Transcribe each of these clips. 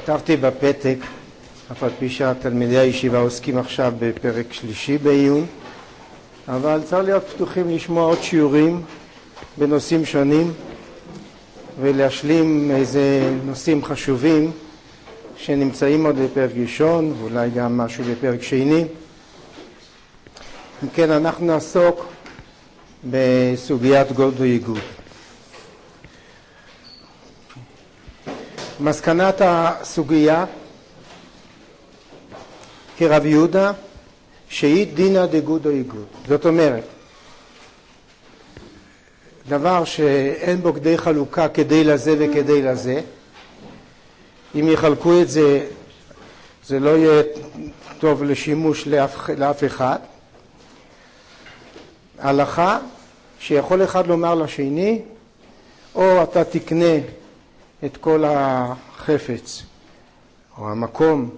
כתבתי בפתק, אף על פי שהתלמידי הישיבה עוסקים עכשיו בפרק שלישי בעיון, אבל צריך להיות פתוחים לשמוע עוד שיעורים בנושאים שונים ולהשלים איזה נושאים חשובים שנמצאים עוד בפרק ראשון ואולי גם משהו בפרק שני. אם כן, אנחנו נעסוק בסוגיית גוד ואיגוד. מסקנת הסוגיה כרב יהודה שהיא דינא דגוד או איגוד. זאת אומרת, דבר שאין בו כדי חלוקה כדי לזה וכדי לזה, אם יחלקו את זה, זה לא יהיה טוב לשימוש לאף אחד. הלכה שיכול אחד לומר לשני, או אתה תקנה את כל החפץ או המקום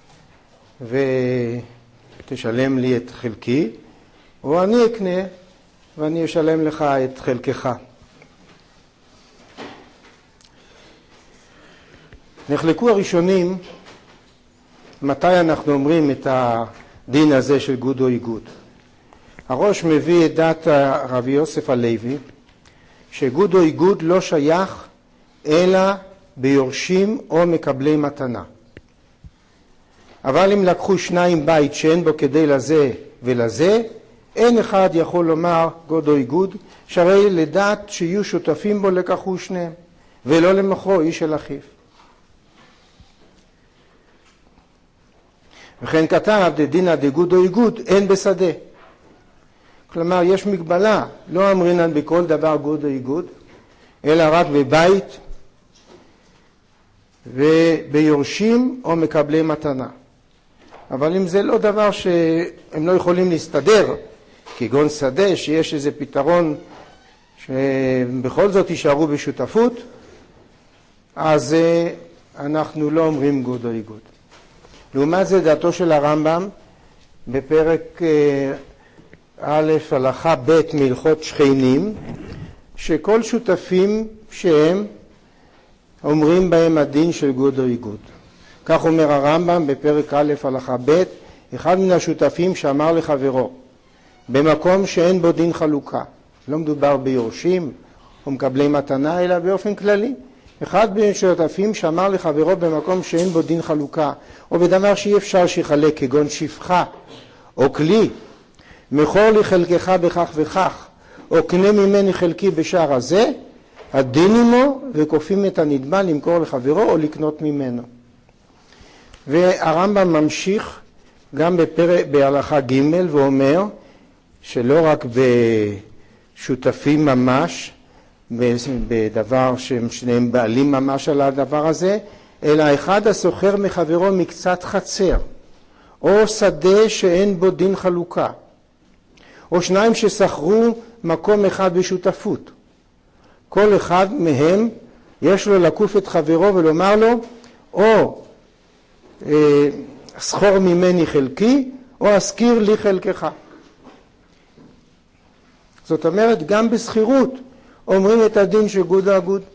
ותשלם לי את חלקי, או אני אקנה ואני אשלם לך את חלקך. נחלקו הראשונים מתי אנחנו אומרים את הדין הזה של גוד או איגוד. הראש מביא את דת רבי יוסף הלוי שגוד או איגוד לא שייך אלא ביורשים או מקבלי מתנה. אבל אם לקחו שניים בית שאין בו כדי לזה ולזה, אין אחד יכול לומר גוד או איגוד, שהרי לדעת שיהיו שותפים בו לקחו שניהם, ולא למכרו איש אל אחיו. וכן כתב דדינא דגוד או איגוד אין בשדה. כלומר, יש מגבלה, לא אמרינן בכל דבר גוד או איגוד, אלא רק בבית וביורשים או מקבלי מתנה. אבל אם זה לא דבר שהם לא יכולים להסתדר, כגון שדה שיש איזה פתרון שבכל זאת יישארו בשותפות, אז אנחנו לא אומרים גוד או איגוד. לעומת זה דעתו של הרמב"ם בפרק א' הלכה ב' מהלכות שכנים, שכל שותפים שהם אומרים בהם הדין של גוד או איגוד. כך אומר הרמב"ם בפרק א' הלכה ב', אחד מן השותפים שאמר לחברו במקום שאין בו דין חלוקה, לא מדובר ביורשים או מקבלי מתנה אלא באופן כללי, אחד מן השותפים שאמר לחברו במקום שאין בו דין חלוקה או בדבר שאי אפשר שיחלק כגון שפחה או כלי, מכור לי חלקך בכך וכך או קנה ממני חלקי בשער הזה, הדין עמו וכופים את הנתבע למכור לחברו או לקנות ממנו. והרמב"ם ממשיך גם בהלכה ג' ואומר שלא רק בשותפים ממש, בדבר שהם שניהם בעלים ממש על הדבר הזה, אלא אחד הסוחר מחברו מקצת חצר, או שדה שאין בו דין חלוקה, או שניים ששכרו מקום אחד בשותפות. כל אחד מהם יש לו לקוף את חברו ולומר לו, או סחור ממני חלקי, או אזכיר לי חלקך. זאת אומרת, גם בסחירות אומרים את הדין של גוד או איגוד.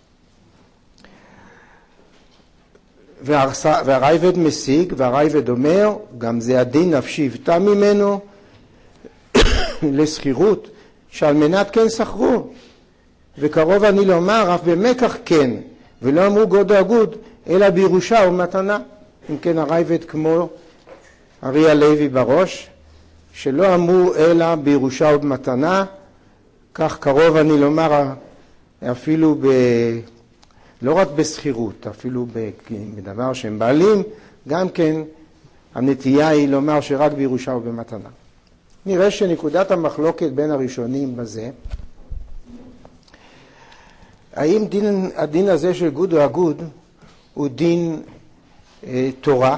והרייבד משיג, והרייבד אומר, גם זה הדין נפשי יבטא ממנו לסחירות, שעל מנת כן סחרו. וקרוב אני לומר, אף במקח כן, ולא אמרו גוד או איגוד, אלא בירושה ומתנה. אם כן, הרייבד כמו ארי הלוי בראש, שלא אמרו אלא בירושה ובמתנה, כך קרוב אני לומר אפילו לא רק בסחירות, אפילו בדבר שהם בעלים, גם כן הנטייה היא לומר שרק בירושה ובמתנה. נראה שנקודת המחלוקת בין הראשונים בזה, האם הדין הזה של גוד או איגוד הוא דין תורה,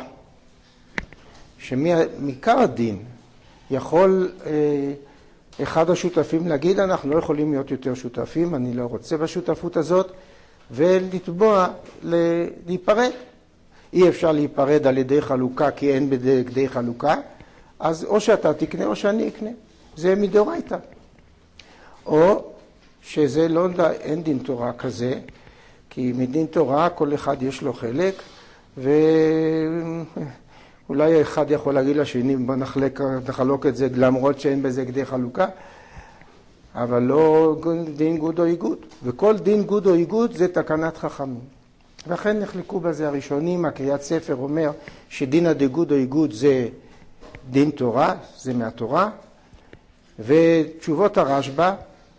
שמעיקר הדין יכול אחד השותפים להגיד אנחנו לא יכולים להיות יותר שותפים, אני לא רוצה בשותפות הזאת, ולתבוע להיפרד. אי אפשר להיפרד על ידי חלוקה כי אין כדי חלוקה, אז או שאתה תקנה או שאני אקנה, זה מדאורייתא. או שזה לא, אין דין תורה כזה, כי מדין תורה כל אחד יש לו חלק, ואולי אחד יכול להגיד לשני, בוא נחלוק את זה למרות שאין בזה כדי חלוקה, אבל לא דין גוד או איגוד. וכל דין גוד או איגוד זה תקנת חכמים. ואכן נחלקו בזה הראשונים. הקריאת ספר אומר שדינא דגוד או איגוד זה דין תורה, זה מהתורה, ותשובות הרשב"א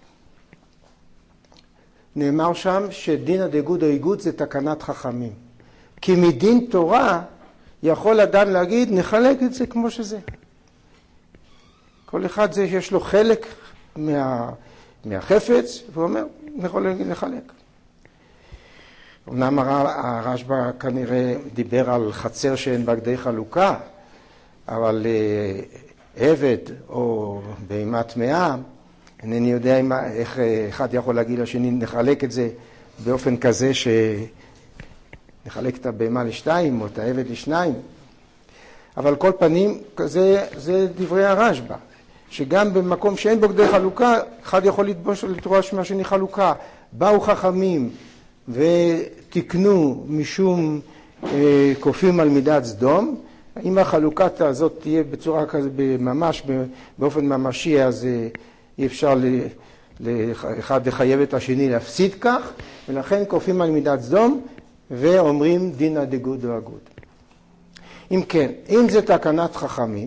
נאמר שם שדינא דגוד או איגוד זה תקנת חכמים. כי מדין תורה יכול אדם להגיד נחלק את זה כמו שזה. כל אחד זה יש לו חלק מהחפץ, והוא אומר נחלק. אמנם הרשב"א כנראה דיבר על חצר שאין בה כדי חלוקה, אבל עבד או בהמה טמאה, אינני יודע איך אחד יכול להגיד לשני נחלק את זה באופן כזה שנחלק את הבהמה לשתיים או את העבד לשניים. אבל כל פנים, זה דברי הרשב"א, שגם במקום שאין בו כדי חלוקה, אחד יכול לדרוש מהשני חלוקה. באו חכמים ותקנו משום כופים על מידת סדום. אם החלוקה הזאת תהיה בצורה כזאת ממש, באופן ממשי, אז אי אפשר לאחד לחייב את השני להפסיד כך, ולכן כופים על מידת סדום ואומרים דינא דגוד או אגוד. אם כן, אם זה תקנת חכמים,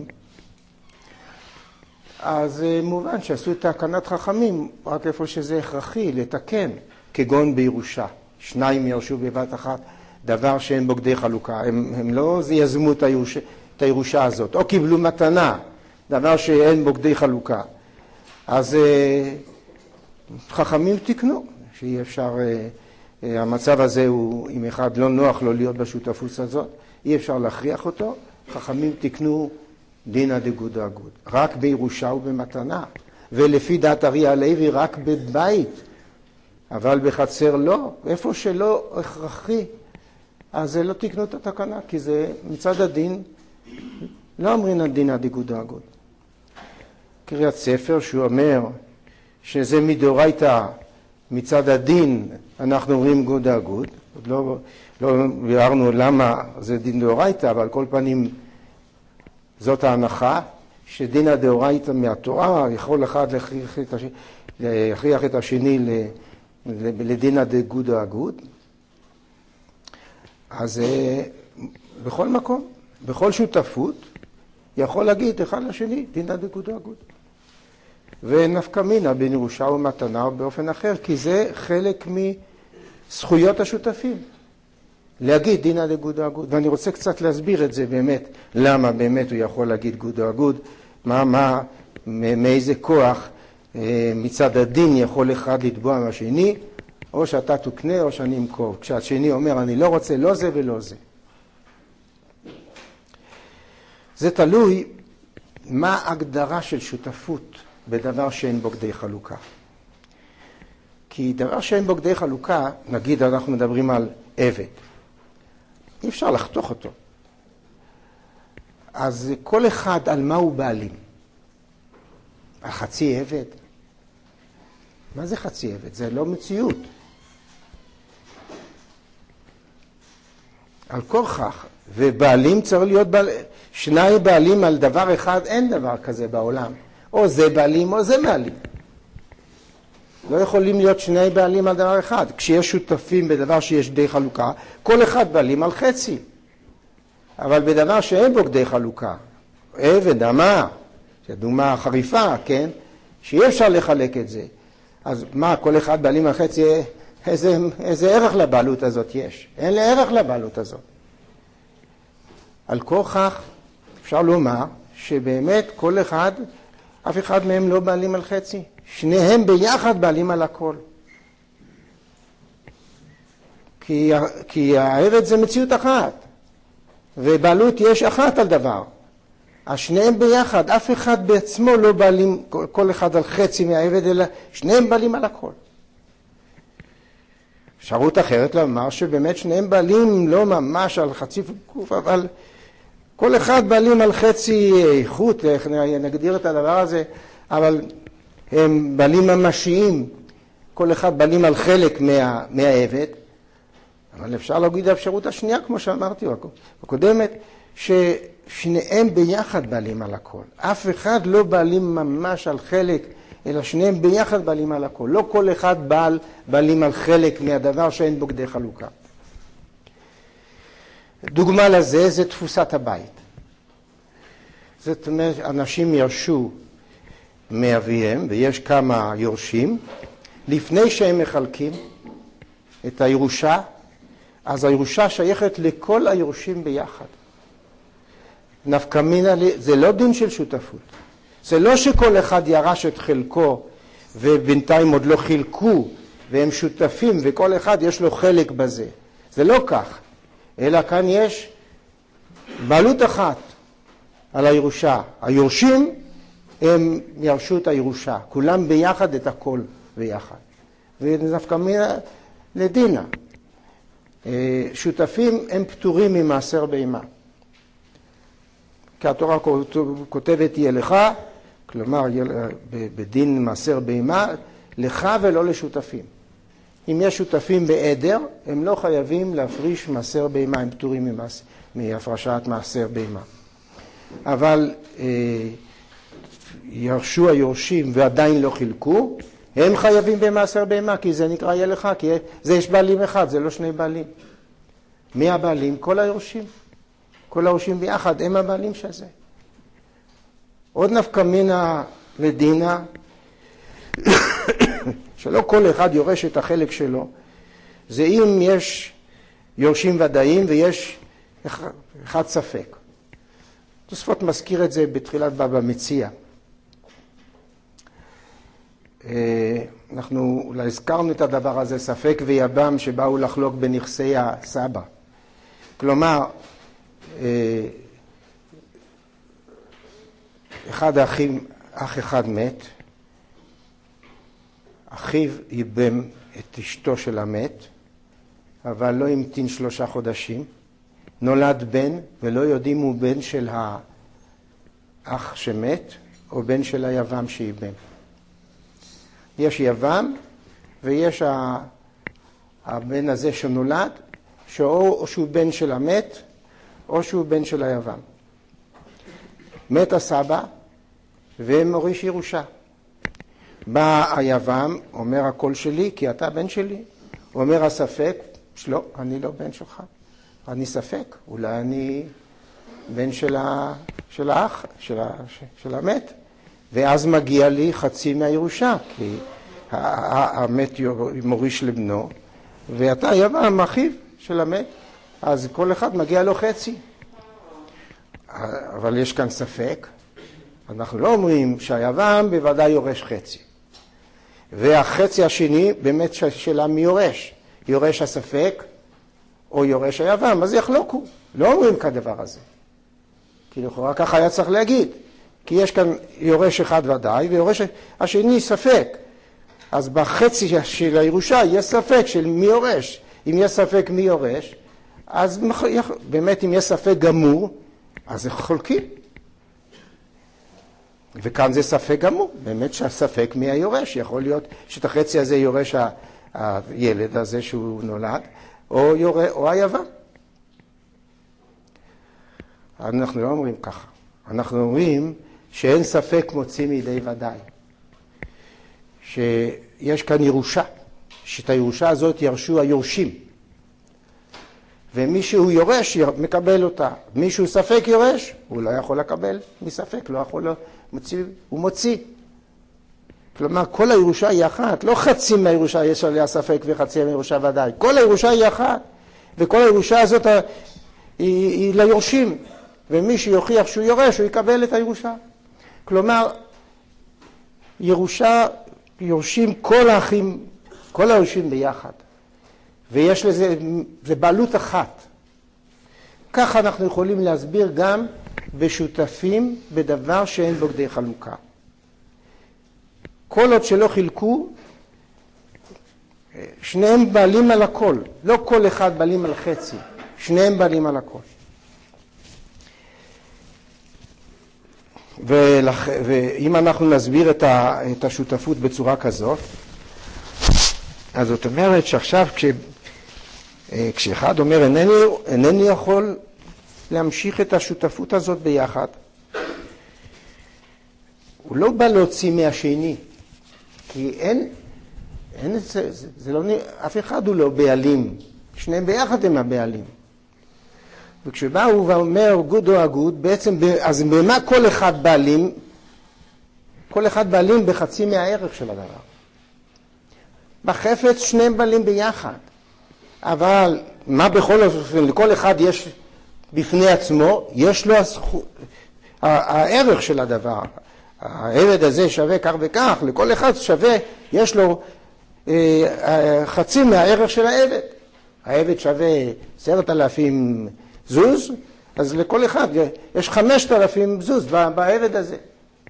אז מובן שעשו את תקנת חכמים רק איפה שזה הכרחי לתקן, כגון בירושה. שניים ירשו בבת אחת דבר שאין בו כדי חלוקה. הם לא יזמו את הירושה הזאת, או קיבלו מתנה, דבר שאין בו כדי חלוקה. אז חכמים תקנו, שאי אפשר, המצב הזה הוא, אם אחד לא נוח לו להיות בשותפות הזאת, אי אפשר להכריח אותו. חכמים תקנו דינא דגוד או אגוד, רק בירושה ובמתנה, ולפי דעת אריה הלוי רק בבית, אבל בחצר לא. איפה שלא הכרחי, אז לא תקנו את התקנה, כי זה מצד הדין, לא אומרים דינא דגוד או אגוד. קריאת ספר שהוא אומר שזה מדאורייתא, מצד הדין אנחנו אומרים גוד או אגוד. עוד לא ביארנו למה זה דין דאורייתא, אבל כל פנים זאת ההנחה שדינא דאורייתא מהתורה יכול אחד להכריח את השני לדינא דגוד או אגוד. אז בכל מקום, בכל שותפות, יכול להגיד אחד לשני דינא דגוד או אגוד. ונפקא מינה בין ירושה ומתנה או באופן אחר, כי זה חלק מזכויות השותפים. להגיד דינא דגוד או אגוד. ואני רוצה קצת להסביר את זה באמת, למה באמת הוא יכול להגיד גוד או אגוד, מאיזה כוח מצד הדין יכול אחד לתבוע מהשני, או שאתה תוקנה או שאני אמכור. כשהשני אומר אני לא רוצה לא זה ולא זה. זה תלוי מה ההגדרה של שותפות בדבר שאין בו כדי חלוקה. כי דבר שאין בו כדי חלוקה, נגיד אנחנו מדברים על עבד, אי אפשר לחתוך אותו. אז כל אחד על מה הוא בעלים? על חצי עבד? מה זה חצי עבד? זה לא מציאות. על כורכך, ובעלים צריך להיות שני בעלים על דבר אחד, אין דבר כזה בעולם. או זה בעלים או זה בעלים. לא יכולים להיות שני בעלים על דבר אחד. כשיש שותפים בדבר שיש די חלוקה, כל אחד בעלים על חצי. אבל בדבר שאין בו כדי חלוקה, עבד, אמה, זו דוגמה חריפה, כן? שאי אפשר לחלק את זה. אז מה, כל אחד בעלים על חצי, איזה ערך לבעלות הזאת יש? אין לי ערך לבעלות הזאת. על כורכך אפשר לומר שבאמת כל אחד, אף אחד מהם לא בעלים על חצי. שניהם ביחד בעלים על הכל. כי העבד זה מציאות אחת, ובעלות יש אחת על דבר. השניהם ביחד, אף אחד בעצמו לא בעלים, כל אחד על חצי מהעבד, אלא שניהם בעלים על הכל. אפשרות אחרת לומר שבאמת שניהם בעלים לא ממש על חצי גוף, אבל כל אחד בעלים על חצי איכות, איך נגדיר את הדבר הזה, אבל הם בעלים ממשיים, כל אחד בעלים על חלק מהעבד, אבל אפשר להגיד האפשרות השנייה, כמו שאמרתי הקודמת, ששניהם ביחד בעלים על הכל. אף אחד לא בעלים ממש על חלק, אלא שניהם ביחד בעלים על הכל. לא כל אחד בעלים על חלק מהדבר שאין בו כדי חלוקה. דוגמה לזה זה תפוסת הבית. זאת אומרת, אנשים ירשו מאביהם, ויש כמה יורשים, לפני שהם מחלקים את הירושה, אז הירושה שייכת לכל היורשים ביחד. נפקא מינה, זה לא דין של שותפות. זה לא שכל אחד ירש את חלקו ובינתיים עוד לא חילקו והם שותפים וכל אחד יש לו חלק בזה. זה לא כך. אלא כאן יש בעלות אחת על הירושה. היורשים הם ירשו את הירושה. כולם ביחד את הכל ביחד. ונפקא מינה לדינה. שותפים הם פטורים ממעשר בהמה. כי התורה כותבת יהיה לך, כלומר בדין מעשר בהמה, לך ולא לשותפים. אם יש שותפים בעדר, הם לא חייבים להפריש מעשר בהמה, הם פטורים מהפרשת מעשר בהמה. אבל ירשו היורשים ועדיין לא חילקו, הם חייבים במעשר בהמה, כי זה נקרא יהיה לך, כי זה יש בעלים אחד, זה לא שני בעלים. מי הבעלים? כל היורשים. כל היורשים ביחד, הם הבעלים של זה. עוד נפקא מינה לדינה, שלא כל אחד יורש את החלק שלו, זה אם יש יורשים ודאיים ויש אחד ספק. תוספות מזכיר את זה בתחילת בבא מציעא. אנחנו אולי הזכרנו את הדבר הזה, ספק ויבם שבאו לחלוק בנכסי הסבא. כלומר, אחד האחים, אח אחד מת, אחיו ייבם את אשתו של המת, אבל לא המתין 3 חודשים, נולד בן ולא יודעים הוא בן של האח שמת או בן של היבם שייבם. יש יבם ויש הבן הזה שנולד, או שהוא בן של המת או שהוא בן של היבם. מת הסבא ומוריש ירושה. בא היבם, אומר הכל שלי כי אתה בן שלי. הוא אומר הספק, לא, אני לא בן שלך. אני ספק, אולי אני בן של האח, של המת. ואז מגיע לי חצי מהירושה, כי המת מוריש לבנו, ואתה יבם אחיו של המת, אז כל אחד מגיע לו חצי. אבל יש כאן ספק, אנחנו לא אומרים שהיבם בוודאי יורש חצי. והחצי השני באמת שאלה מי יורש. יורש הספק או יורש היבם, אז יחלוקו. לא אומרים כדבר הזה. כי לכאורה ככה היה צריך להגיד. כי יש כאן יורש אחד ודאי ויורש השני ספק. אז בחצי של הירושה יש ספק של מי יורש. אם יש ספק מי יורש, אז באמת אם יש ספק גמור, אז חולקים. וכאן זה ספק גמור, באמת שהספק מי היורש. יכול להיות שאת החצי הזה יורש הילד הזה שהוא נולד, או היבם. אנחנו לא אומרים ככה. אנחנו אומרים שאין ספק מוציא מידי ודאי. שיש כאן ירושה, שאת הירושה הזאת ירשו היורשים. ומישהו יורש מקבל אותה. מישהו ספק יורש, הוא לא יכול לקבל מספק, לא יכול, הוא מוציא. כלומר, כל הירושה היא אחת, לא חצי מהירושה יש עליה ספק וחצי מהירושה ודאי. כל הירושה היא אחת, וכל הירושה הזאת היא ליורשים. ומי שיוכיח שהוא יורש, הוא יקבל את הירושה. כלומר, ירושה, יורשים כל האחים, כל היורשים ביחד. ויש לזה, זה בעלות אחת. ככה אנחנו יכולים להסביר גם בשותפים בדבר שאין בו כדי חלוקה. כל עוד שלא חילקו, שניהם בעלים על הכל. לא כל אחד בעלים על חצי, שניהם בעלים על הכל. ואם אנחנו נסביר את השותפות בצורה כזאת, אז זאת אומרת שעכשיו כשאחד אומר אינני יכול להמשיך את השותפות הזאת ביחד, הוא לא בא להוציא מהשני, כי אף אחד הוא לא בעלים, שניהם ביחד הם הבעלים. וכשבא הוא ואומר גוד או אגוד, בעצם אז במה כל אחד בעלים? כל אחד בעלים בחצי מהערך של הדבר. בחפץ שניהם בעלים ביחד. אבל מה בכל אופן, לכל אחד יש בפני עצמו, יש לו הערך של הדבר. העבד הזה שווה כך וכך, לכל אחד שווה, יש לו חצי מהערך של העבד. העבד שווה 10,000 זוז, אז לכל אחד יש 5,000 זוז בעבד הזה.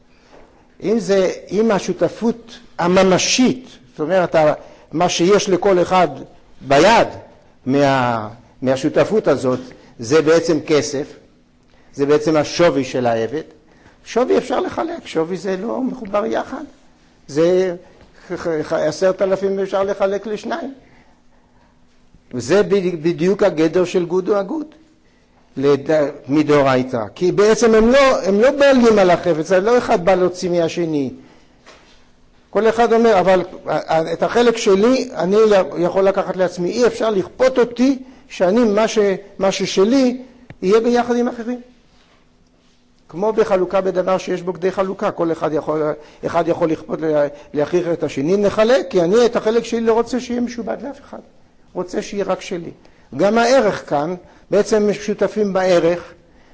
אם השותפות הממשית, זאת אומרת, מה שיש לכל אחד ביד מהשותפות הזאת, זה בעצם כסף, זה בעצם השווי של העבד. שווי אפשר לחלק, שווי זה לא מחובר יחד. זה 10,000 אפשר לחלק לשניים. וזה בדיוק הגדר של גוד או אגוד מדאורייתא. כי בעצם הם לא בעלים על החפץ, לא אחד בא להוציא מהשני. כל אחד אומר, אבל את החלק שלי אני יכול לקחת לעצמי. אי אפשר לכפות אותי שאני, מה ששלי יהיה ביחד עם אחרים. כמו בחלוקה בדבר שיש בו כדי חלוקה. כל אחד יכול לכפות להכריח את השני. נחלק, כי אני את החלק שלי לא רוצה שיהיה משובד לאף אחד. רוצה שיהיה רק שלי. גם הערך כאן, בעצם שותפים בערך,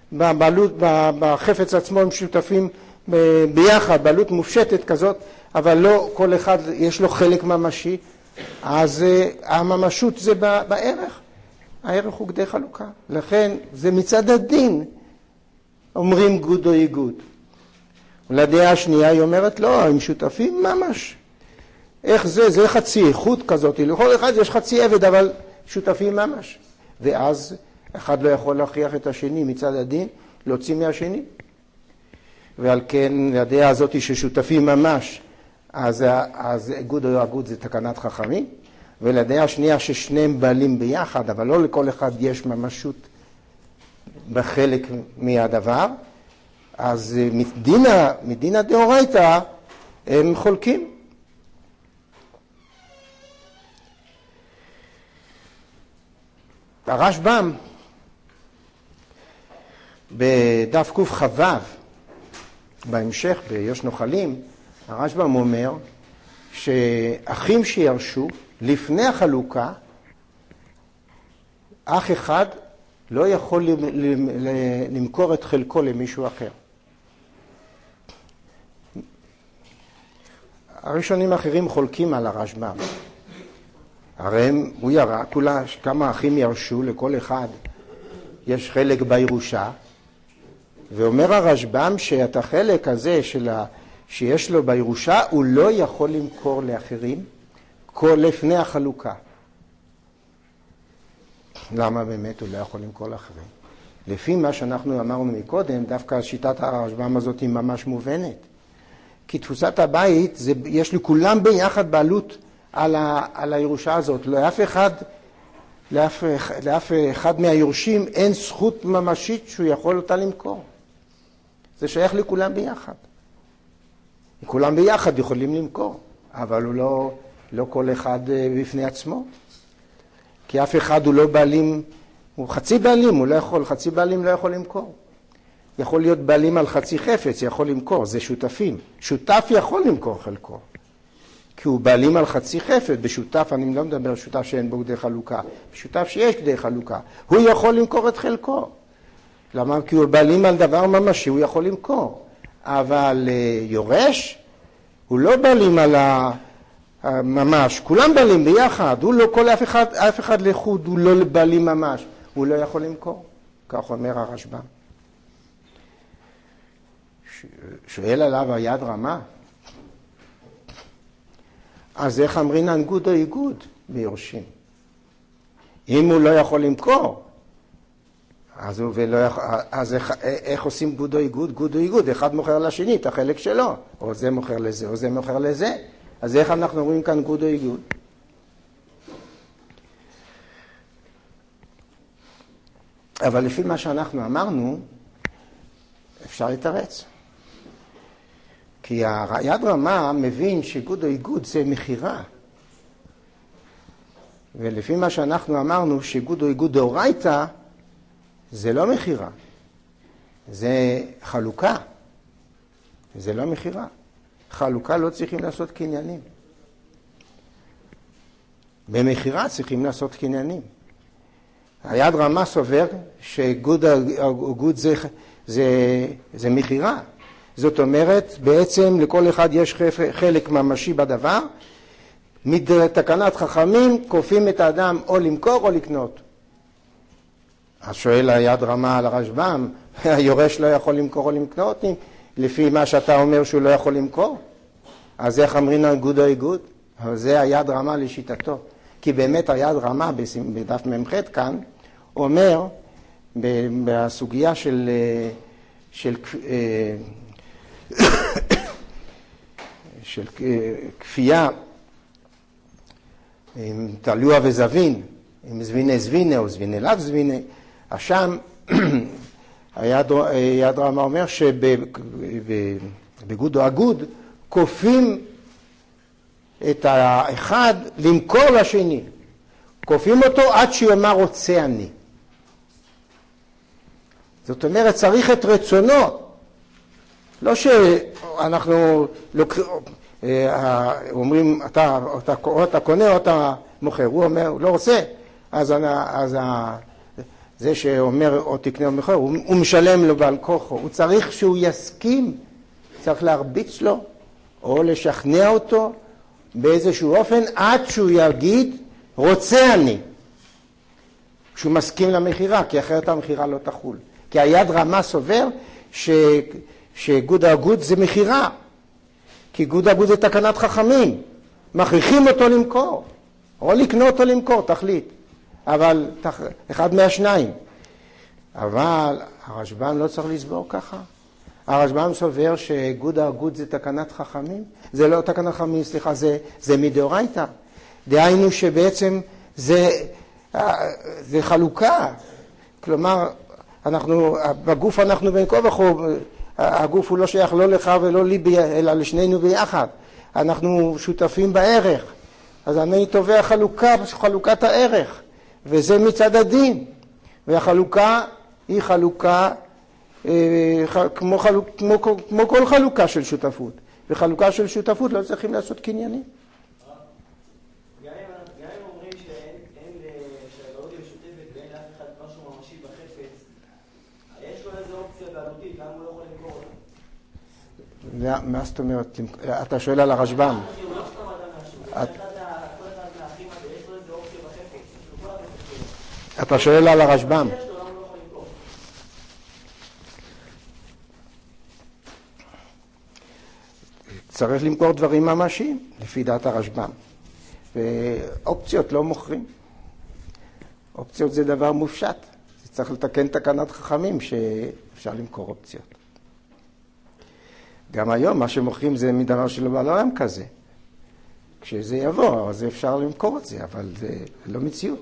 בחפץ עצמו הם שותפים ביחד, בעלות מופשטת כזאת, אבל לא כל אחד יש לו חלק ממשי, אז הממשות זה בערך. הערך הוא כדי חלוקה. לכן זה מצד הדין אומרים גוד או איגוד. ולדעה השנייה היא אומרת לא, הם שותפים ממש. איך זה? זה חצי איכות כזאת. לכל אחד יש חצי עבד, אבל שותפים ממש. ואז אחד לא יכול להכריח את השני מצד הדין, להוציא מהשני. ועל כן, לדעה הזאת ששותפים ממש, אז איגוד או אגוד זה תקנת חכמים. ולדעה השנייה ששניהם בעלים ביחד, אבל לא לכל אחד יש ממשות בחלק מהדבר. אז מדינה דאורייתא הם חולקים. הרשב"ם בדף קכ"ו בהמשך ביש נוחלים, הרשב"ם אומר שאחים שירשו לפני החלוקה, אח אחד לא יכול למכור את חלקו למישהו אחר. הראשונים האחרים חולקים על הרשב"ם. הרי הוא ירא, כמה אחים ירשו, לכל אחד יש חלק בירושה, ואומר הרשב"ם שאת החלק הזה שיש לו בירושה, הוא לא יכול למכור לאחרים לפני החלוקה. למה באמת הוא לא יכול למכור לאחרים? לפי מה שאנחנו אמרנו מקודם, דווקא שיטת הרשב"ם הזאת היא ממש מובנת. כי תפוסת הבית, יש לכולם ביחד בעלות על הירושה הזאת. לאף אחד מהיורשים אין זכות ממשית שהוא יכול אותה למכור. זה שייך לכולם ביחד. כולם ביחד יכולים למכור, אבל הוא לא כל אחד בפני עצמו. כי אף אחד הוא לא בעלים, הוא חצי בעלים, הוא לא יכול, חצי בעלים לא יכול למכור. יכול להיות בעלים על חצי חפץ, יכול למכור, זה שותפים. שותף יכול למכור חלקו. כי הוא בעלים על חצי חפץ, בשותף, אני לא מדבר על שותף שאין בו כדי חלוקה, בשותף שיש כדי חלוקה, הוא יכול למכור את חלקו. למה? כי הוא בעלים על דבר ממשי, הוא יכול למכור. אבל יורש, הוא לא בעלים על ממש, כולם בעלים ביחד, הוא לא, אף אחד לחוד, הוא לא בעלים ממש, הוא לא יכול למכור. כך אומר הרשב"ם. שואל עליו היד רמה, אז איך אמרינן גוד או איגוד ביורשים? אם הוא לא יכול למכור, אז איך עושים גוד או איגוד? גוד או איגוד, אחד מוכר לשני את החלק שלו, או זה מוכר לזה, או זה מוכר לזה. אז איך אנחנו רואים כאן גוד או איגוד? אבל לפי מה שאנחנו אמרנו, אפשר לתרץ. כי היד רמה מבין שאיגוד או איגוד זה מחירה. ולפי מה שאנחנו אמרנו, שאיגוד או איגוד דאורייתא, זה לא מחירה. זה חלוקה. זה לא מחירה. חלוקה לא צריכים לעשות קניינים. במחירה צריכים לעשות קניינים. היד רמה סובר שאיגוד זה מחירה. זאת אומרת, בעצם לכל אחד יש חלק ממשי בדבר. מתקנת חכמים כופים את האדם או למכור או לקנות. אז שואל היד רמה על הרשב"ם, היורש לא יכול למכור או לקנות לפי מה שאתה אומר שהוא לא יכול למכור? אז איך אמרין איגוד או איגוד? זה היד רמה לשיטתו. כי באמת היד רמה בדף ממ"ח כאן אומר בסוגיה של כפייה עם תלוע וזבין, עם זביני זביני או זביני לאו זביני, השם היד רמה אומר שבגוד או אגוד כופים את האחד למכור לשני. כופים אותו עד שיאמר רוצה אני. זאת אומרת, צריך את רצונו. לא שאנחנו אומרים, אתה קונה או אתה מוכר. הוא אומר, הוא לא רוצה. אז זה שאומר או תקנה או מוכר, הוא משלם לו בעל כוחו. הוא צריך שהוא יסכים, צריך להרביץ לו, או לשכנע אותו באיזשהו אופן, עד שהוא יגיד, רוצה אני. כשהוא מסכים למחירה, כי אחרת המחירה לא תחול. כי היד רמה סובר שאיגוד האגוד זה מחירה. כי איגוד האגוד זה תקנת חכמים. מכריחים אותו למכור. או לקנות או למכור, תחליט. אבל אחד מהשניים. אבל הרשב"ם לא צריך לסבור ככה. הרשב"ם סובר שאיגוד האגוד זה תקנת חכמים. זה לא תקנת חכמים, סליחה, זה מדאורייתא. דהיינו שבעצם זה חלוקה. כלומר, בגוף אנחנו בין כה וכה, הגוף הוא לא שייך לא לך ולא לי, אלא לשנינו ביחד. אנחנו שותפים בערך. אז אני תובע חלוקת הערך, וזה מצד הדין. והחלוקה היא חלוקה כמו כל חלוקה של שותפות. וחלוקה של שותפות לא צריכים לעשות קניינים. מה זאת אומרת? אתה שואל על הרשב"ם. אתה שואל על הרשב"ם. צריך למכור דברים ממשיים, לפי דעת הרשב"ם. ואופציות לא מוכרים. אופציות זה דבר מופשט. צריך לתקן תקנת חכמים שאפשר למכור אופציות. גם היום מה שמוכרים זה מדבר שלא בעולם כזה. כשזה יבוא, אז אפשר למכור את זה, אבל זה לא מציאות.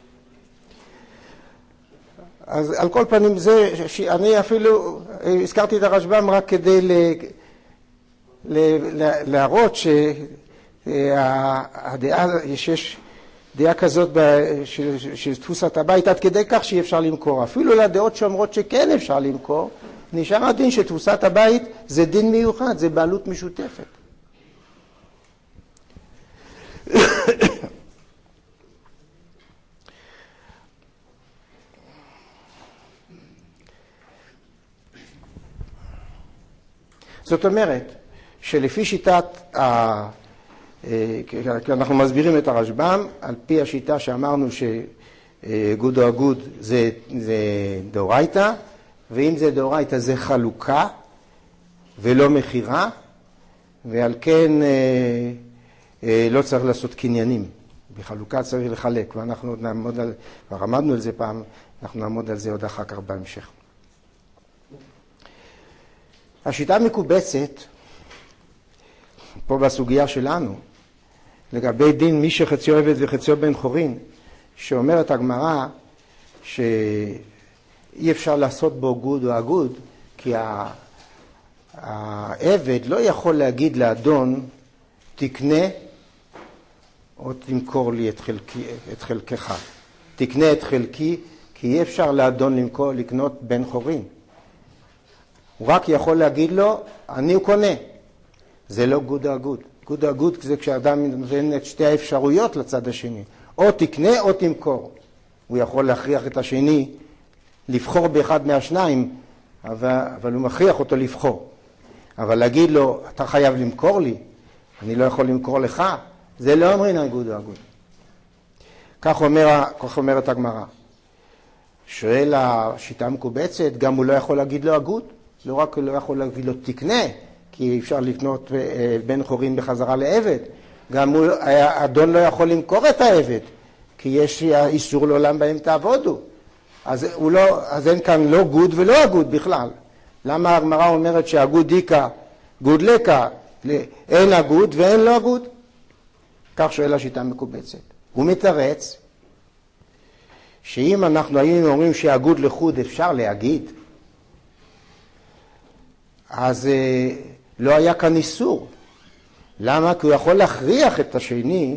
אז על כל פנים זה, אני אפילו הזכרתי את הרשב"ם רק כדי להראות שהדעה, יש דעה כזאת של תפוסת הבית, עד כדי כך שאי אפשר למכור. אפילו לדעות שאומרות שכן אפשר למכור, נשאר הדין שתפוסת הבית זה דין מיוחד, זה בעלות משותפת. זאת אומרת שלפי שיטת, אנחנו מסבירים את הרשב"ם, על פי השיטה שאמרנו שאיגוד או אגוד זה דאורייתא, ואם זה דאורייתא זה חלוקה ולא מחירה, ועל כן לא צריך לעשות קניינים. בחלוקה צריך לחלק, ואנחנו עוד נעמוד על, כבר עמדנו על זה פעם, אנחנו נעמוד על זה עוד אחר כך בהמשך. השיטה מקובצת, פה בסוגיה שלנו, לגבי דין מי שחציו עבד וחציו בן חורין, שאומרת הגמרא אי אפשר לעשות בו גוד או אגוד, כי העבד לא יכול להגיד לאדון, תקנה או תמכור לי את חלקך. תקנה את חלקי, כי אי אפשר לאדון לקנות בן חורין. הוא רק יכול להגיד לו, אני קונה. זה לא גוד או אגוד. גוד או אגוד זה כשאדם נותן את שתי האפשרויות לצד השני. או תקנה או תמכור. הוא יכול להכריח את השני לבחור באחד מהשניים, אבל הוא מכריח אותו לבחור. אבל להגיד לו, אתה חייב למכור לי, אני לא יכול למכור לך, זה לא אומרים גוד או אגוד. כך אומרת הגמרא. שואל השיטה המקובצת, גם הוא לא יכול להגיד לו אגוד, לא רק הוא לא יכול להגיד לו תקנה, כי אפשר לקנות בן חורין בחזרה לעבד, גם האדון לא יכול למכור את העבד, כי יש איסור לעולם בהם תעבודו. אז אין כאן לא גוד ולא אגוד בכלל. למה הגמרא אומרת שהגוד איקה, גוד לקה, אין אגוד ואין לא אגוד? כך שואל השיטה המקובצת. הוא מתרץ שאם אנחנו היינו אומרים שהגוד לחוד אפשר להגיד, אז לא היה כאן איסור. למה? כי הוא יכול להכריח את השני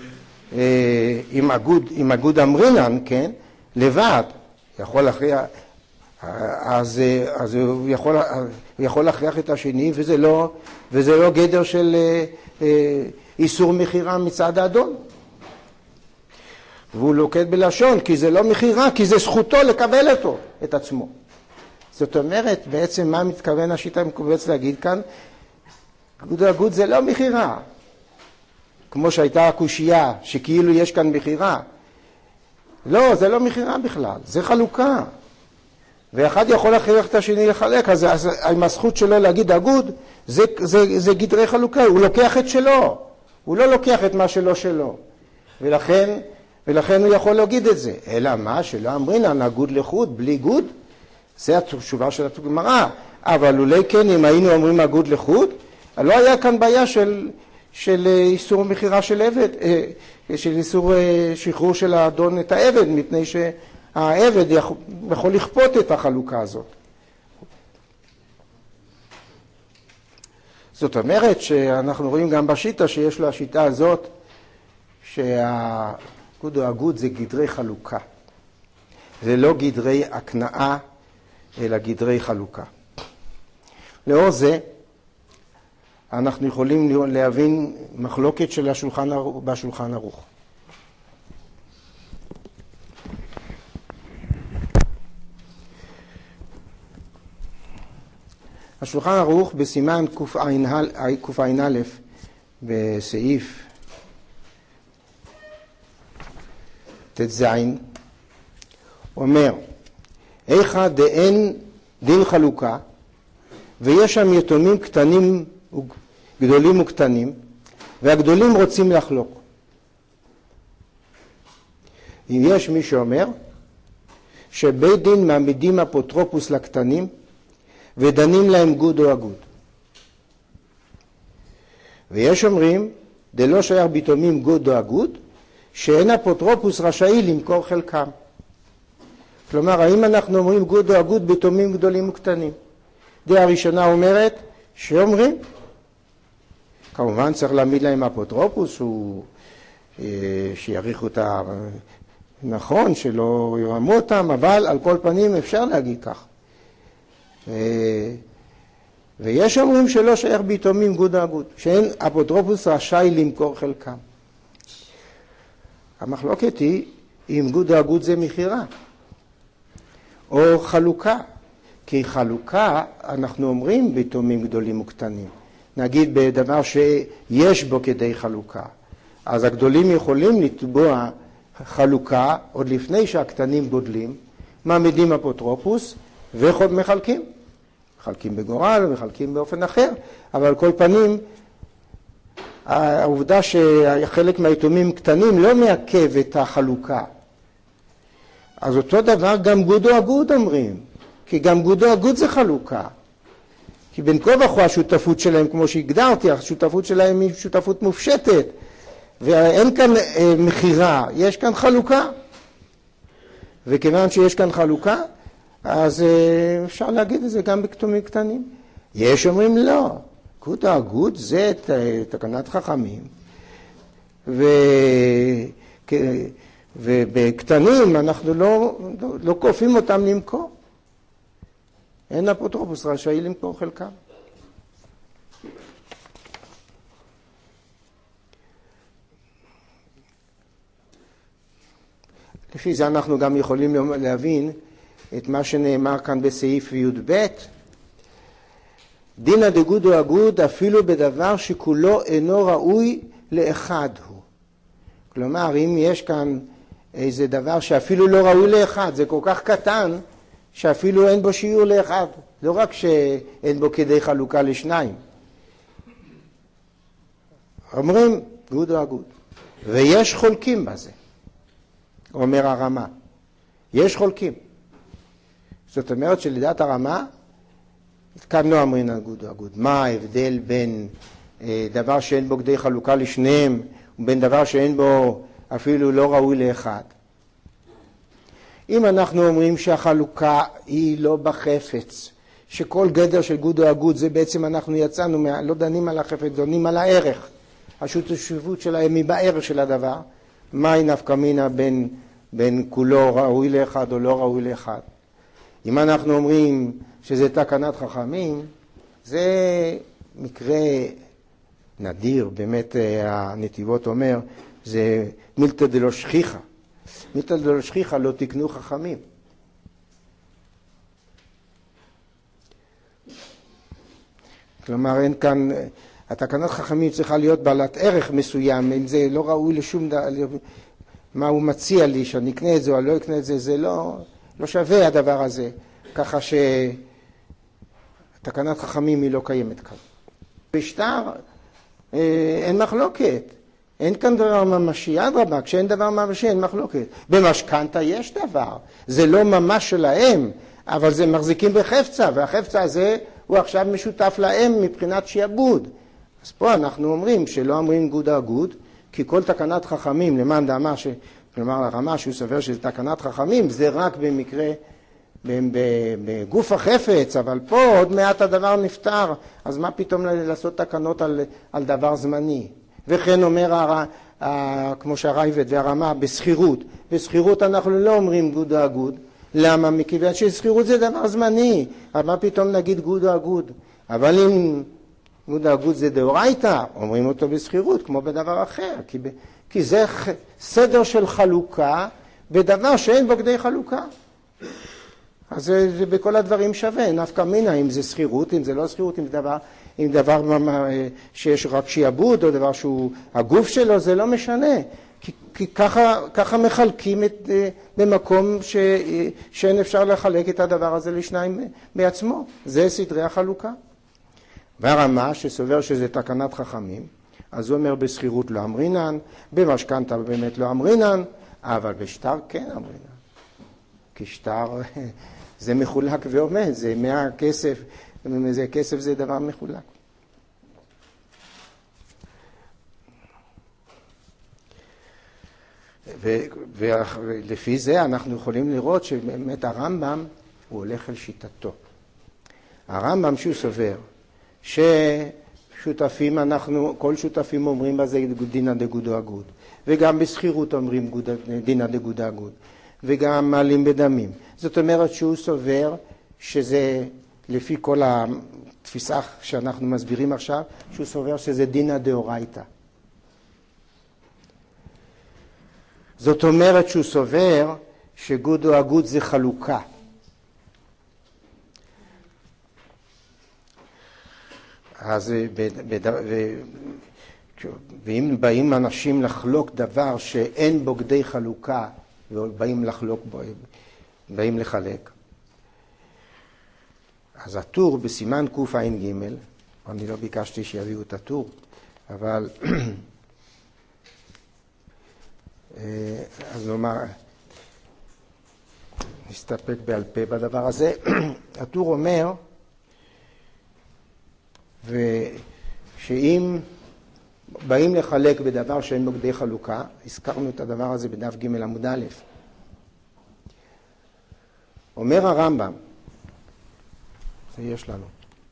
עם אגוד אמרינן, כן? לבד. יכול להכריח, אז הוא יכול להכריח את השני, וזה לא גדר של איסור מחירה מצד האדון. והוא לוקט בלשון, כי זה לא מחירה, כי זה זכותו לקבל אותו, את עצמו. זאת אומרת, בעצם מה מתכוון השיטה המקובצת להגיד כאן? גוד אגוד זה לא מחירה. כמו שהייתה הקושייה, שכאילו יש כאן מחירה. לא, זה לא מחירה בכלל, זה חלוקה. ואחד יכול להכריח את השני לחלק, אז עם הזכות שלו להגיד אגוד, זה גדרי חלוקה, הוא לוקח את שלו, הוא לא לוקח את מה שלו. ולכן הוא יכול להגיד את זה. אלא מה? שלא אמרינן אגוד לחוד, בלי גוד, זה התשובה של הגמרא. אבל אולי כן, אם היינו אומרים אגוד לחוד, לא היה כאן בעיה של איסור מחירה של עבד, של איסור שחרור של האדון את העבד, מפני שהעבד יכול לכפות את החלוקה הזאת. זאת אומרת שאנחנו רואים גם בשיטה שיש לו השיטה הזאת, שהגוד או אגוד זה גדרי חלוקה. זה לא גדרי הקנאה, אלא גדרי חלוקה. לאור זה, אנחנו יכולים להבין מחלוקת של בשולחן ערוך. השולחן ערוך בסימן קע"א בסעיף ט"ז אומר, איכה דאין דין חלוקה, ויש שם יתומים קטנים גדולים וקטנים, והגדולים רוצים לחלוק. יש מי שאומר שבית דין מעמידים אפוטרופוס לקטנים ודנים להם גוד או אגוד. ויש אומרים, דלא שייך ביתומים גוד או אגוד, שאין אפוטרופוס רשאי למכור חלקם. כלומר, האם אנחנו אומרים גוד או אגוד ביתומים גדולים וקטנים? דעה הראשונה אומרת שאומרים, כמובן צריך להעמיד להם אפוטרופוס, שיעריך אותה נכון, שלא ירמו אותם, אבל על כל פנים אפשר להגיד כך. ויש אומרים שלא שייך ביתומים גוד או אגוד, שאין אפוטרופוס רשאי למכור חלקם. המחלוקת היא אם גוד או אגוד זה מחירה או חלוקה, כי חלוקה אנחנו אומרים ביתומים גדולים וקטנים. נגיד בדבר שיש בו כדי חלוקה, אז הגדולים יכולים לתבוע חלוקה עוד לפני שהקטנים גודלים, מעמידים אפוטרופוס ומחלקים. מחלקים בגורל ומחלקים באופן אחר, אבל על כל פנים העובדה שחלק מהיתומים קטנים לא מעכב את החלוקה. אז אותו דבר גם גוד או אגוד אומרים, כי גם גוד או אגוד זה חלוקה. כי בין כה וכה השותפות שלהם, כמו שהגדרתי, השותפות שלהם היא שותפות מופשטת, ואין כאן מחירה, יש כאן חלוקה. וכיוון שיש כאן חלוקה, אז אפשר להגיד את זה גם בכתומים קטנים. יש אומרים לא, גודו הגוד זה תקנת חכמים, ובקטנים אנחנו לא כופים אותם למכור. אין אפוטרופוס רשאי למכור חלקם. לפי זה אנחנו גם יכולים להבין את מה שנאמר כאן בסעיף י"ב. דינא דגודו אגוד אפילו בדבר שכולו אינו ראוי לאחד הוא. כלומר, אם יש כאן איזה דבר שאפילו לא ראוי לאחד, זה כל כך קטן שאפילו אין בו שיעור לאחד. לא רק שאין בו כדי חלוקה לשניים. אומרים גודו אגוד. ויש חולקים בזה. אומר הרמה. יש חולקים. זאת אומרת שלדעת הרמה, כאן לא אומרים על גודו אגוד. מה ההבדל בין דבר שאין בו כדי חלוקה לשניהם, ובין דבר שאין בו אפילו לא ראוי לאחד? אם אנחנו אומרים שהחלוקה היא לא בחפץ, שכל גדר של גודו אגוד זה בעצם אנחנו יצאנו, לא דנים על החפץ, דנים על הערך. השותפות שלהם היא בערך של הדבר. מהי נפקא מינה בין כולו ראוי לאחד או לא ראוי לאחד? אם אנחנו אומרים שזה תקנת חכמים, זה מקרה נדיר, באמת הנתיבות אומר, זה מילתא דלא שכיחא. מילתא דלא שכיחא לא תקנו חכמים. כלומר, אין כאן, התקנת חכמים צריכה להיות בעלת ערך מסוים, אם זה לא ראוי לשום דבר, מה הוא מציע לי, שאני אקנה את זה או לא אקנה את זה, זה לא שווה הדבר הזה. ככה שתקנת חכמים היא לא קיימת כאן. בשטר אין מחלוקת. אין כאן דבר ממשי, אדרבה, כשאין דבר ממשי אין מחלוקת. במשכנתא יש דבר. זה לא ממש שלהם, אבל זה מחזיקים בחפצה, והחפצה הזה הוא עכשיו משותף להם מבחינת שיעבוד. אז פה אנחנו אומרים שלא אומרים גודו אגוד, כי כל תקנת חכמים, למאן דאמר, כלומר הרמה שהוא סובר שזה תקנת חכמים, זה רק במקרה, בגוף החפץ, אבל פה עוד מעט הדבר נפטר, אז מה פתאום לעשות תקנות על דבר זמני? וכן אומר, כמו שהרייבד והרמה, בסחירות. בסחירות אנחנו לא אומרים גודו אגוד. למה? מכיוון שסחירות זה דבר זמני, אז מה פתאום נגיד גודו אגוד? אבל אם גודו אגוד זה דאורייתא, אומרים אותו בסחירות, כמו בדבר אחר, כי זה סדר של חלוקה בדבר שאין בו כדי חלוקה. אז זה בכל הדברים שווה, נפקא מינה, אם זה סחירות, אם זה לא סחירות, אם דבר שיש רק שיעבוד, או דבר שהוא הגוף שלו, זה לא משנה. כי ככה מחלקים במקום שאין אפשר לחלק את הדבר הזה לשניים בעצמו. זה סדרי החלוקה. והרמה שסובר שזה תקנת חכמים, אז הוא אומר בסחירות לא אמרינן, במשכנתא באמת לא אמרינן, אבל בשטר כן אמרינן. כי שטר זה מחולק ועומד, זה מהכסף, זה כסף זה דבר מחולק. ולפי זה אנחנו יכולים לראות שבאמת הרמב"ם הוא הולך על שיטתו. הרמב"ם שהוא סובר ששותפים כל שותפים אומרים בזה דינא דגודו אגוד, וגם בסחירות אומרים דינא דגודו אגוד, וגם מעלים בדמים. זאת אומרת שהוא סובר שזה לפי כל התפיסה שאנחנו מסבירים עכשיו, שהוא סובר שזה דינא דאורייתא. זאת אומרת שהוא סובר שגודו אגוד זה חלוקה. אז ואם באים אנשים לחלוק דבר שאין בו כדי חלוקה, ובאים לחלוק בו, באים לחלק, אז הטור בסימן קע"ג, אני לא ביקשתי שיביאו את הטור, אבל אז נאמר, נסתפק בעל פה בדבר הזה. הטור אומר, שאם באים לחלק בדבר שאין בו כדי חלוקה, הזכרנו את הדבר הזה בדף ג' עמוד א', אומר הרמב"ם, זה יש לנו,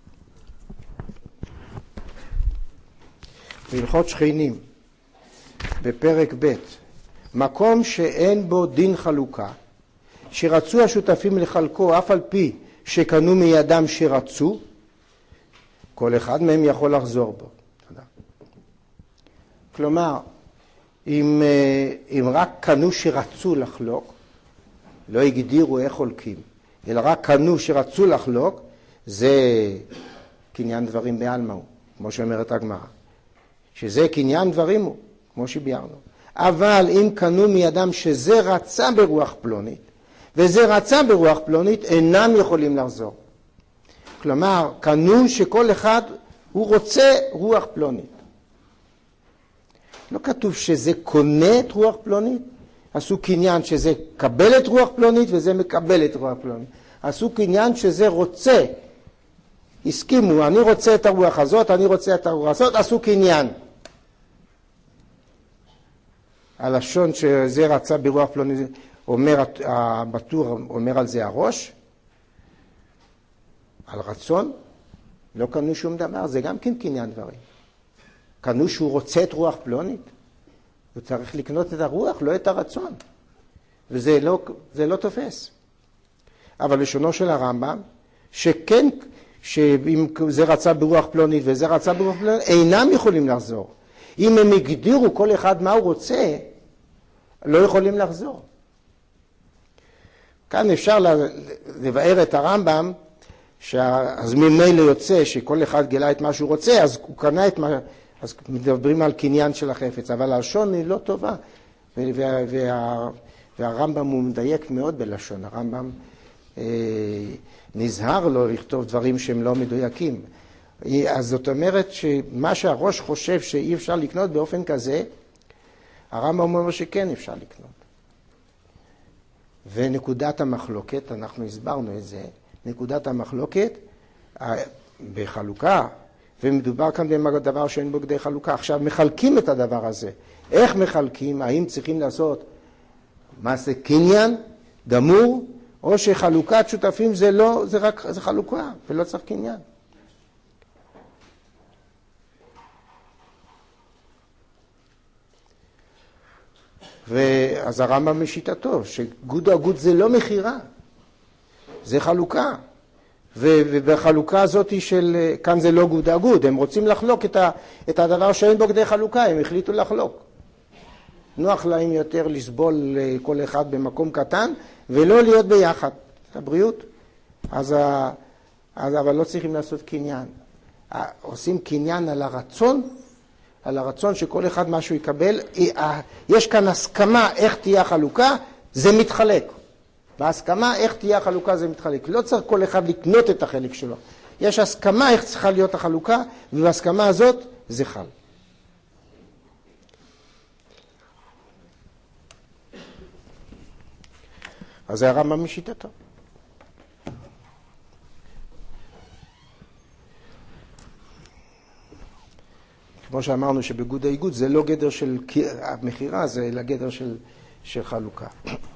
בהלכות שכנים, בפרק ב', מקום שאין בו דין חלוקה, שרצו השותפים לחלקו אף על פי שקנו מידם שרצו, כל אחד מהם יכול לחזור בו. תודה. כלומר, אם רק קנו שרצו לחלוק, לא הגדירו איך חולקים, אלא רק קנו שרצו לחלוק, זה קניין דברים בעלמא הוא, כמו שאומרת הגמרא. שזה קניין דברים הוא, כמו שביארנו. אבל אם קנו מידם שזה רצה ברוח פלונית, וזה רצה ברוח פלונית, אינם יכולים לחזור. כלומר, קנו שכל אחד הוא רוצה רוח פלונית. לא כתוב שזה קונה את רוח פלונית, עשו קניין שזה קבל את רוח פלונית וזה מקבל את רוח פלונית. עשו קניין שזה רוצה, הסכימו, אני רוצה את הרוח הזאת, אני רוצה את הרוח הזאת, עשו קניין. הלשון שזה רצה ברוח פלונית, אומר, בטור אומר על זה הראש, על רצון, לא קנו שום דבר, זה גם כן קניין דברים. קנו שהוא רוצה את רוח פלונית, הוא צריך לקנות את הרוח, לא את הרצון. וזה לא תופס. אבל לשונו של הרמב"ם, שכן, שאם זה רצה ברוח פלונית וזה רצה ברוח פלונית, אינם יכולים לחזור. אם הם הגדירו כל אחד מה הוא רוצה, לא יכולים לחזור. כאן אפשר לבאר את הרמב"ם, אז ממילא יוצא שכל אחד גילה את מה שהוא רוצה, אז הוא קנה את מה, אז מדברים על קניין של החפץ, אבל הלשון היא לא טובה, והרמב"ם הוא מדייק מאוד בלשון, הרמב"ם נזהר לו לכתוב דברים שהם לא מדויקים. אז זאת אומרת שמה שהראש חושב שאי אפשר לקנות באופן כזה, הרמב"ם אומר שכן אפשר לקנות. ונקודת המחלוקת, אנחנו הסברנו את זה, נקודת המחלוקת בחלוקה, ומדובר כאן בדבר שאין בו כדי חלוקה. עכשיו מחלקים את הדבר הזה. איך מחלקים? האם צריכים לעשות מעשה קניין, גמור, או שחלוקת שותפים זה לא, זה חלוקה, ולא צריך קניין. ואז הרמב"ם משיטתו, שגוד הגוד זה לא מחירה, זה חלוקה. ובחלוקה הזאת של, כאן זה לא גוד הגוד, הם רוצים לחלוק את הדבר שאין בו כדי חלוקה, הם החליטו לחלוק. נוח להם יותר לסבול כל אחד במקום קטן, ולא להיות ביחד. את הבריאות. אבל לא צריכים לעשות קניין. עושים קניין על הרצון שכל אחד משהו יקבל. יש כאן הסכמה איך תהיה החלוקה, זה מתחלק. בהסכמה איך תהיה החלוקה זה מתחלק. לא צריך כל אחד לקנות את החלק שלו. יש הסכמה איך צריכה להיות החלוקה, ובהסכמה הזאת זה חל. אז זה הרמב"ם משיטתו. כמו שאמרנו שבגוד האיגוד זה לא גדר של המחירה, זה אלא גדר של חלוקה.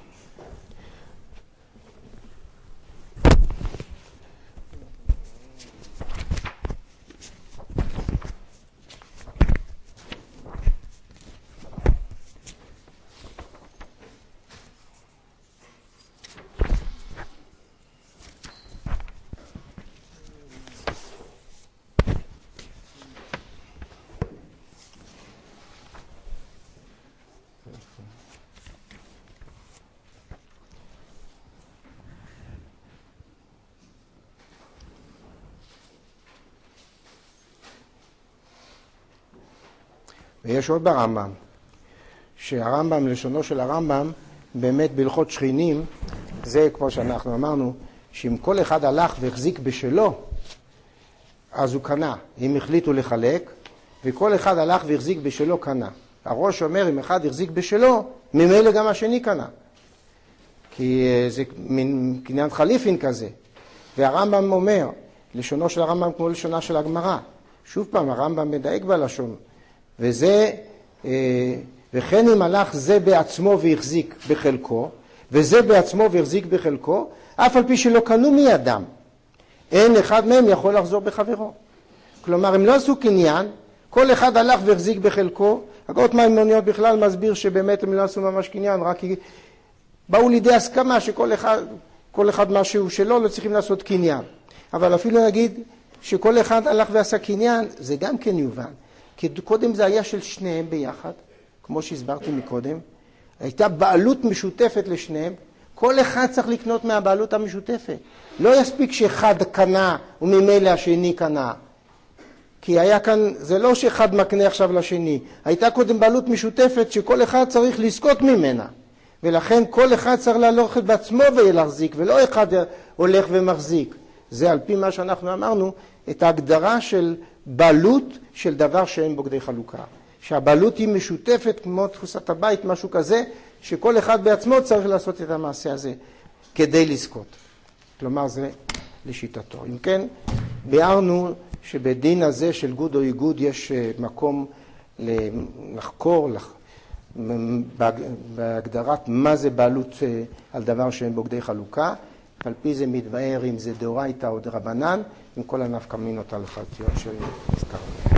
ויש עוד ברמב"ם, שהרמב"ם, לשונו של הרמב"ם, באמת בהלכות שכנים, זה כמו שאנחנו אמרנו, שאם כל אחד הלך והחזיק בשלו, אז הוא קנה. אם החליטו לחלק, וכל אחד הלך והחזיק בשלו, קנה. הראש אומר, אם אחד החזיק בשלו, ממילא גם השני קנה. כי זה מין קניין חליפין כזה. והרמב"ם אומר, לשונו של הרמב"ם כמו לשונה של הגמרא. שוב פעם, הרמב"ם מדייק בלשון. וזה, וכן אם הלך זה בעצמו והחזיק בחלקו, וזה בעצמו והחזיק בחלקו, אף על פי שלא קנו מידם. אין אחד מהם יכול לחזור בחברו. כלומר, הם לא עשו קניין, כל אחד הלך והחזיק בחלקו. הגאות מימוניות בכלל מסביר שבאמת הם לא עשו ממש קניין, רק באו לידי הסכמה שכל אחד משהו שלו, לא צריכים לעשות קניין. אבל אפילו נגיד שכל אחד הלך ועשה קניין, זה גם כן יובן. כי קודם זה היה של שניהם ביחד, כמו שהסברתי מקודם. הייתה בעלות משותפת לשניהם. כל אחד צריך לקנות מהבעלות המשותפת. לא יספיק שאחד קנה וממילא השני קנה. כי היה כאן, זה לא שאחד מקנה עכשיו לשני. הייתה קודם בעלות משותפת שכל אחד צריך לזכות ממנה. ולכן כל אחד צריך ללכת בעצמו ולהחזיק, ולא אחד הולך ומחזיק. זה על פי מה שאנחנו אמרנו, את ההגדרה של בעלות של דבר שאין בו כדי חלוקה. שהבעלות היא משותפת כמו תפוסת הבית, משהו כזה, שכל אחד בעצמו צריך לעשות את המעשה הזה כדי לזכות. כלומר זה לשיטתו. אם כן, ביארנו שבדין הזה של גוד או איגוד יש מקום לחקור, בהגדרת מה זה בעלות על דבר שאין בו כדי חלוקה, על פי זה מתבאר אם זה דאורייתא או דרבנן, עם כל הנפקא מינות ההלכתיות של הזכרנו.